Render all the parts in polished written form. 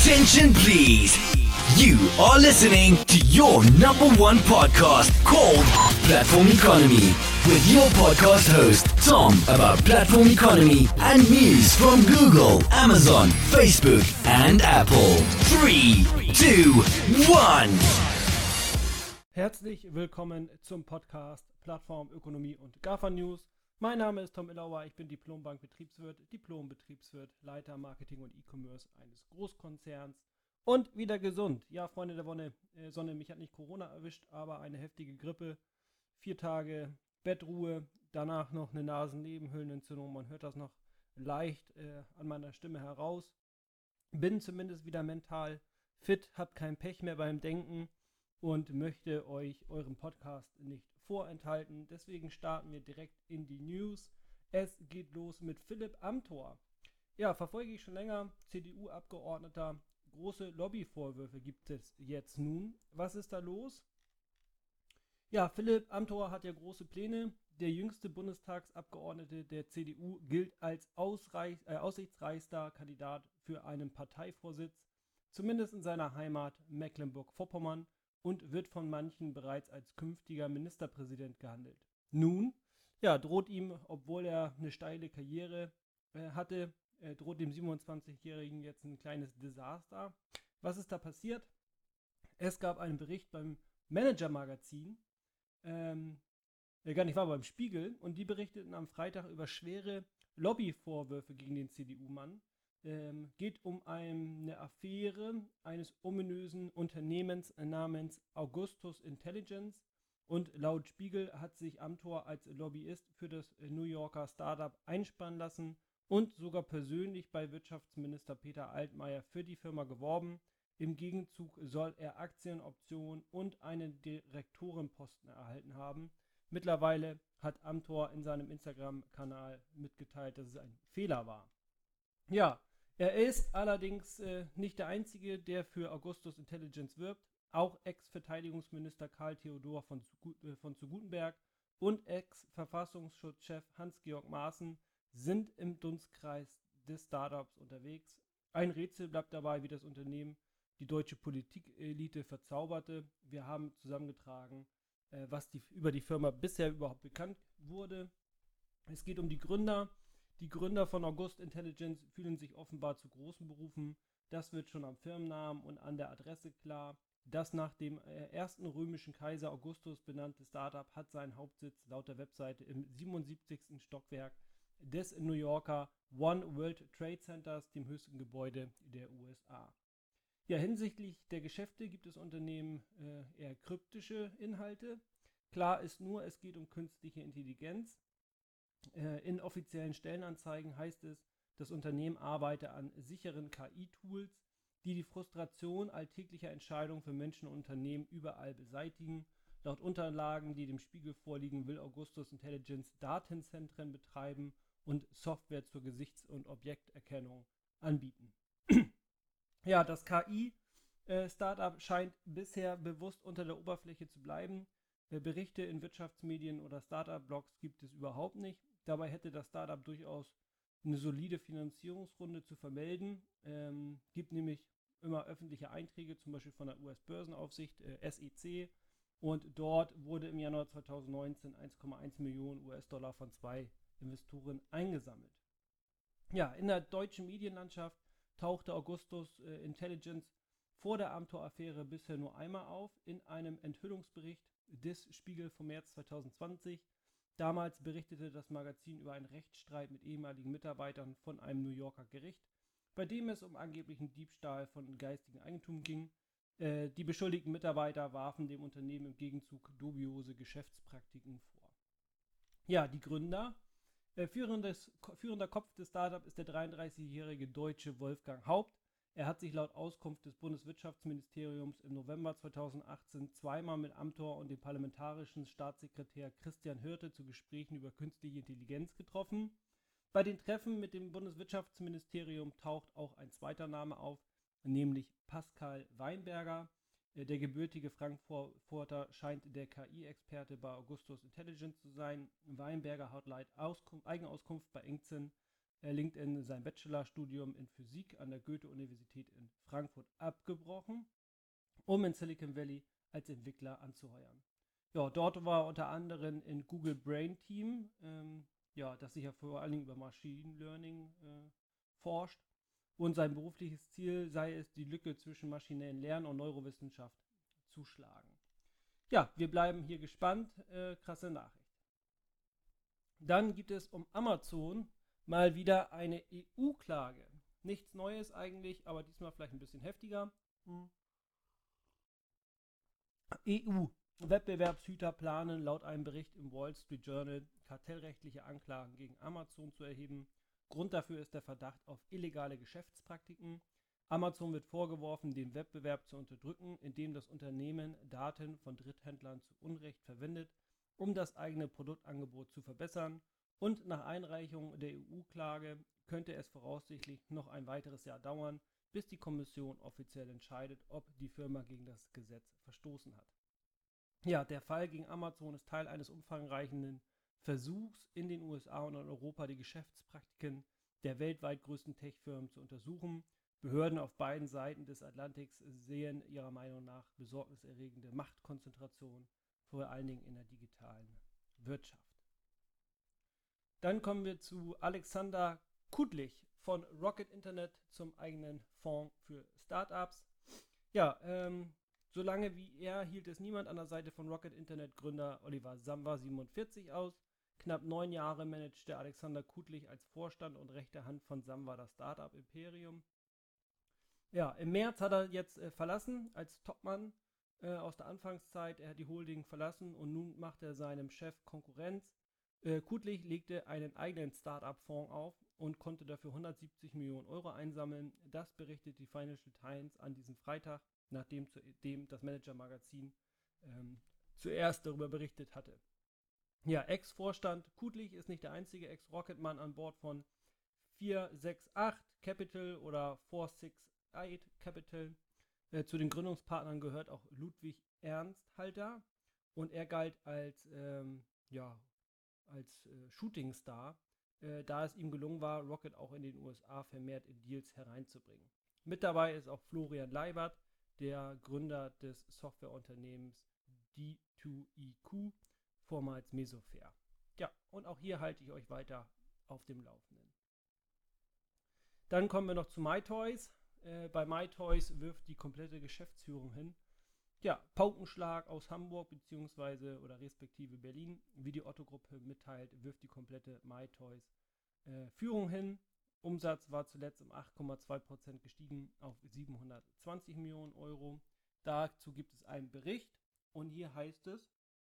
Attention please. You are listening to your number one podcast called Platform Economy with your podcast host Tom about platform economy and news from Google, Amazon, Facebook and Apple. 3, 2, 1. Herzlich willkommen zum Podcast Plattform Ökonomie und GAFA News. Mein Name ist Tom Illauer, ich bin Diplom-Bank-Betriebswirt, Diplom-Betriebswirt, Leiter Marketing und E-Commerce eines Großkonzerns und wieder gesund. Ja, Freunde der Sonne, mich hat nicht Corona erwischt, aber eine heftige Grippe, 4 Tage Bettruhe, danach noch eine Nasennebenhöhlenentzündung, man hört das noch leicht an meiner Stimme heraus. Bin zumindest wieder mental fit, hab kein Pech mehr beim Denken und möchte euch euren Podcast nicht vorenthalten. Deswegen starten wir direkt in die News. Es geht los mit Philipp Amthor. Ja, verfolge ich schon länger. CDU-Abgeordneter. Große Lobbyvorwürfe gibt es jetzt nun. Was ist da los? Ja, Philipp Amthor hat ja große Pläne. Der jüngste Bundestagsabgeordnete der CDU gilt als aussichtsreichster Kandidat für einen Parteivorsitz, zumindest in seiner Heimat Mecklenburg-Vorpommern, und wird von manchen bereits als künftiger Ministerpräsident gehandelt. Nun, ja, droht ihm, obwohl er eine steile Karriere hatte, droht dem 27-Jährigen jetzt ein kleines Desaster. Was ist da passiert? Es gab einen Bericht beim Manager-Magazin, beim Spiegel, und die berichteten am Freitag über schwere Lobbyvorwürfe gegen den CDU-Mann. Geht um eine Affäre eines ominösen Unternehmens namens Augustus Intelligence, und laut Spiegel hat sich Amthor als Lobbyist für das New Yorker Startup einspannen lassen und sogar persönlich bei Wirtschaftsminister Peter Altmaier für die Firma geworben. Im Gegenzug soll er Aktien, Optionen und einen Direktorenposten erhalten haben. Mittlerweile hat Amthor in seinem Instagram-Kanal mitgeteilt, dass es ein Fehler war. Ja, er ist allerdings nicht der Einzige, der für Augustus Intelligence wirbt. Auch Ex-Verteidigungsminister Karl Theodor von zu Guttenberg und Ex-Verfassungsschutzchef Hans-Georg Maaßen sind im Dunstkreis des Startups unterwegs. Ein Rätsel bleibt dabei, wie das Unternehmen die deutsche Politikelite verzauberte. Wir haben zusammengetragen, was über die Firma bisher überhaupt bekannt wurde. Es geht um die Gründer. Die Gründer von August Intelligence fühlen sich offenbar zu großen berufen. Das wird schon am Firmennamen und an der Adresse klar. Das nach dem ersten römischen Kaiser Augustus benannte Startup hat seinen Hauptsitz laut der Webseite im 77. Stockwerk des New Yorker One World Trade Centers, dem höchsten Gebäude der USA. Ja, hinsichtlich der Geschäfte gibt das Unternehmen eher kryptische Inhalte. Klar ist nur, es geht um künstliche Intelligenz. In offiziellen Stellenanzeigen heißt es, das Unternehmen arbeite an sicheren KI-Tools, die die Frustration alltäglicher Entscheidungen für Menschen und Unternehmen überall beseitigen. Laut Unterlagen, die dem Spiegel vorliegen, will Augustus Intelligence Datenzentren betreiben und Software zur Gesichts- und Objekterkennung anbieten. Ja, das KI-Startup scheint bisher bewusst unter der Oberfläche zu bleiben. Berichte in Wirtschaftsmedien oder Startup-Blogs gibt es überhaupt nicht. Dabei hätte das Startup durchaus eine solide Finanzierungsrunde zu vermelden. Gibt nämlich immer öffentliche Einträge, zum Beispiel von der US-Börsenaufsicht, SEC. Und dort wurde im Januar 2019 1,1 Millionen US-Dollar von 2 Investoren eingesammelt. Ja, in der deutschen Medienlandschaft tauchte Augustus Intelligence vor der Amthor-Affäre bisher nur einmal auf, in einem Enthüllungsbericht des Spiegel vom März 2020. Damals berichtete das Magazin über einen Rechtsstreit mit ehemaligen Mitarbeitern von einem New Yorker Gericht, bei dem es um angeblichen Diebstahl von geistigem Eigentum ging. Die beschuldigten Mitarbeiter warfen dem Unternehmen im Gegenzug dubiose Geschäftspraktiken vor. Ja, die Gründer. Führender Kopf des Startups ist der 33-jährige Deutsche Wolfgang Haupt. Er hat sich laut Auskunft des Bundeswirtschaftsministeriums im November 2018 zweimal mit Amthor und dem parlamentarischen Staatssekretär Christian Hirte zu Gesprächen über künstliche Intelligenz getroffen. Bei den Treffen mit dem Bundeswirtschaftsministerium taucht auch ein zweiter Name auf, nämlich Pascal Weinberger. Der gebürtige Frankfurter scheint der KI-Experte bei Augustus Intelligence zu sein. Weinberger hat laut Eigenauskunft bei Engzin LinkedIn sein Bachelorstudium in Physik an der Goethe-Universität in Frankfurt abgebrochen, um in Silicon Valley als Entwickler anzuheuern. Ja, dort war er unter anderem in Google Brain Team, das sich ja vor allen Dingen über Machine Learning forscht. Und sein berufliches Ziel sei es, die Lücke zwischen maschinellem Lernen und Neurowissenschaft zu schlagen. Ja, wir bleiben hier gespannt. Krasse Nachricht. Dann gibt es um Amazon mal wieder eine EU-Klage. Nichts Neues eigentlich, aber diesmal vielleicht ein bisschen heftiger. EU-Wettbewerbshüter planen laut einem Bericht im Wall Street Journal kartellrechtliche Anklagen gegen Amazon zu erheben. Grund dafür ist der Verdacht auf illegale Geschäftspraktiken. Amazon wird vorgeworfen, den Wettbewerb zu unterdrücken, indem das Unternehmen Daten von Dritthändlern zu Unrecht verwendet, um das eigene Produktangebot zu verbessern. Und nach Einreichung der EU-Klage könnte es voraussichtlich noch ein weiteres Jahr dauern, bis die Kommission offiziell entscheidet, ob die Firma gegen das Gesetz verstoßen hat. Ja, der Fall gegen Amazon ist Teil eines umfangreichen Versuchs in den USA und in Europa, die Geschäftspraktiken der weltweit größten Tech-Firmen zu untersuchen. Behörden auf beiden Seiten des Atlantiks sehen ihrer Meinung nach besorgniserregende Machtkonzentration, vor allen Dingen in der digitalen Wirtschaft. Dann kommen wir zu Alexander Kudlich von Rocket Internet zum eigenen Fonds für Startups. Ja, solange wie er hielt es niemand an der Seite von Rocket Internet Gründer Oliver Samwer 47 aus. Knapp 9 Jahre managte Alexander Kudlich als Vorstand und rechte Hand von Samwer das Startup Imperium. Ja, im März hat er jetzt verlassen als Topmann aus der Anfangszeit. Er hat die Holding verlassen und nun macht er seinem Chef Konkurrenz. Kudlich legte einen eigenen Startup-Fonds auf und konnte dafür 170 Millionen Euro einsammeln. Das berichtet die Financial Times an diesem Freitag, nachdem das Manager-Magazin zuerst darüber berichtet hatte. Ja, Ex-Vorstand Kudlich ist nicht der einzige Ex-Rocket-Mann an Bord von 468 Capital oder 468 Capital. Zu den Gründungspartnern gehört auch Ludwig Ernsthalter und er galt als Shootingstar, da es ihm gelungen war, Rocket auch in den USA vermehrt in Deals hereinzubringen. Mit dabei ist auch Florian Leibert, der Gründer des Softwareunternehmens D2EQ, vormals Mesofair. Ja, und auch hier halte ich euch weiter auf dem Laufenden. Dann kommen wir noch zu MyToys. Bei MyToys wirft die komplette Geschäftsführung hin. Ja, Paukenschlag aus Hamburg bzw. oder respektive Berlin, wie die Otto-Gruppe mitteilt, wirft die komplette MyToys Führung hin. Umsatz war zuletzt um 8,2% gestiegen auf 720 Millionen Euro. Dazu gibt es einen Bericht und hier heißt es,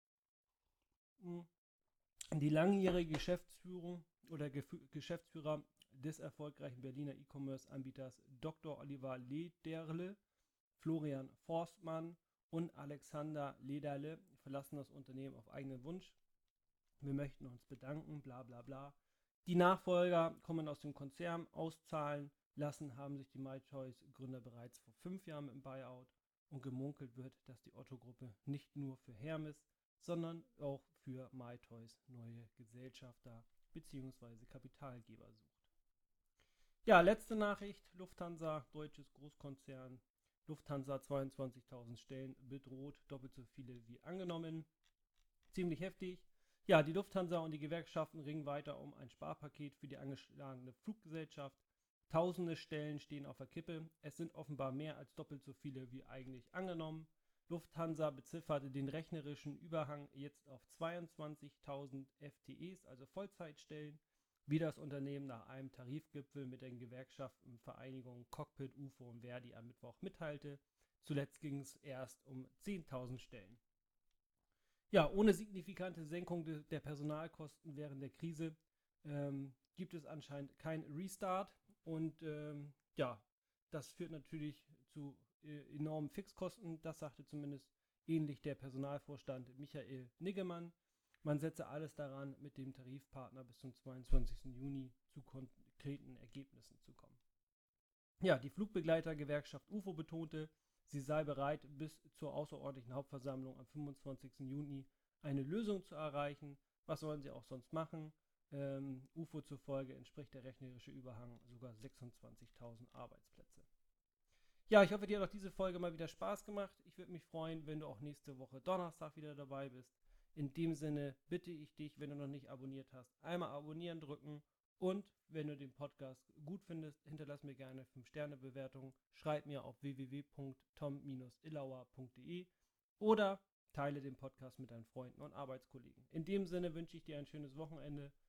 die langjährige Geschäftsführung oder Geschäftsführer des erfolgreichen Berliner E-Commerce-Anbieters Dr. Oliver Lederle, Florian Forstmann und Alexander Lederle verlassen das Unternehmen auf eigenen Wunsch. Wir möchten uns bedanken, bla bla bla. Die Nachfolger kommen aus dem Konzern, auszahlen lassen haben sich die MyToys-Gründer bereits vor 5 Jahren mit dem Buyout und gemunkelt wird, dass die Otto-Gruppe nicht nur für Hermes, sondern auch für MyToys neue Gesellschafter bzw. Kapitalgeber sucht. Ja, letzte Nachricht, Lufthansa, deutsches Großkonzern. Lufthansa 22.000 Stellen bedroht, doppelt so viele wie angenommen. Ziemlich heftig. Ja, die Lufthansa und die Gewerkschaften ringen weiter um ein Sparpaket für die angeschlagene Fluggesellschaft. Tausende Stellen stehen auf der Kippe. Es sind offenbar mehr als doppelt so viele wie eigentlich angenommen. Lufthansa bezifferte den rechnerischen Überhang jetzt auf 22.000 FTEs, also Vollzeitstellen, wie das Unternehmen nach einem Tarifgipfel mit den Gewerkschaftenvereinigungen Cockpit, UFO und Verdi am Mittwoch mitteilte. Zuletzt ging es erst um 10.000 Stellen. Ja, ohne signifikante Senkung der Personalkosten während der Krise gibt es anscheinend kein Restart und das führt natürlich zu enormen Fixkosten. Das sagte zumindest ähnlich der Personalvorstand Michael Niggemann. Man setze alles daran, mit dem Tarifpartner bis zum 22. Juni zu konkreten Ergebnissen zu kommen. Ja, die Flugbegleitergewerkschaft UFO betonte, sie sei bereit, bis zur außerordentlichen Hauptversammlung am 25. Juni eine Lösung zu erreichen. Was sollen sie auch sonst machen? UFO zufolge entspricht der rechnerische Überhang sogar 26.000 Arbeitsplätze. Ja, ich hoffe, dir hat auch diese Folge mal wieder Spaß gemacht. Ich würde mich freuen, wenn du auch nächste Woche Donnerstag wieder dabei bist. In dem Sinne bitte ich dich, wenn du noch nicht abonniert hast, einmal abonnieren drücken. Und wenn du den Podcast gut findest, hinterlass mir gerne 5-Sterne-Bewertung. Schreib mir auf www.tom-illauer.de oder teile den Podcast mit deinen Freunden und Arbeitskollegen. In dem Sinne wünsche ich dir ein schönes Wochenende.